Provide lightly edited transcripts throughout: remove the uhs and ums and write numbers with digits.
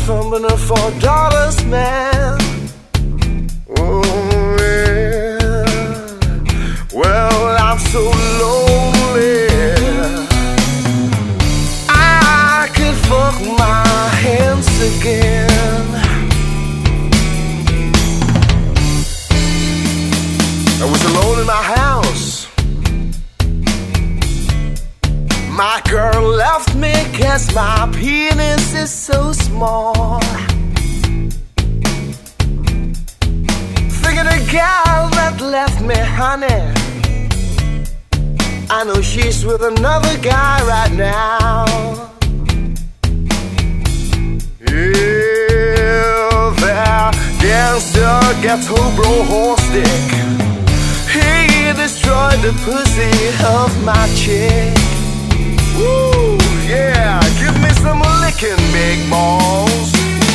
thumping her $4, man. Oh, yeah. Well, I'm so lonely. I could fuck my hands again. I was alone in my house. My girl left me 'cause my penis is so small. Thinking the gal that left me, honey, I know she's with another guy right now. Yeah, that gangster ghetto bro horse dick, he destroyed the pussy of my chick. Woo, yeah, give me some licking, big balls.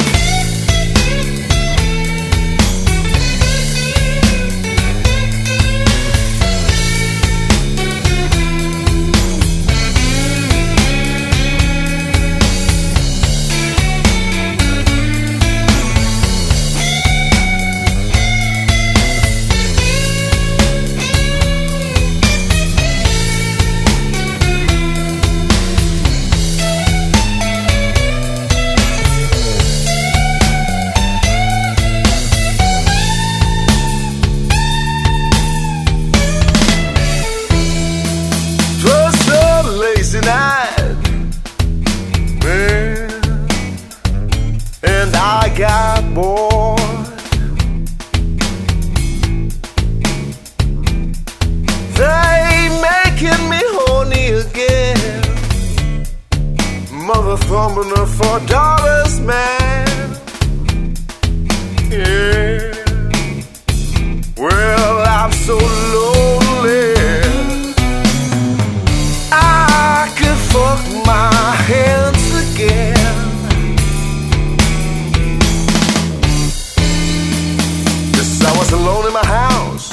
And I got bored. They making me horny again. Mother thumping her $4, man. Yeah. Well, I'm so lonely. I could fuck my hands again. I was alone in my house.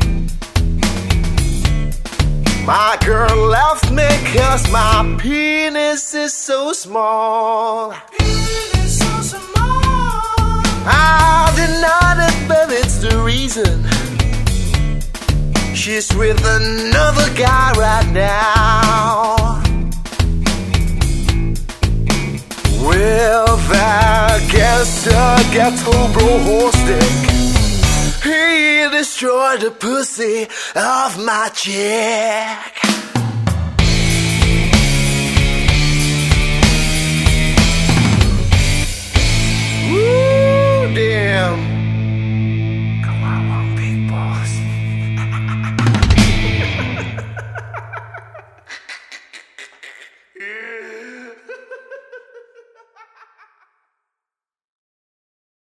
My girl left me 'cause my penis is so small. Penis so small. I denied it, but it's the reason. She's with another guy right now. Well, that gangster ghetto bro horse dick, he destroyed the pussy of my chick.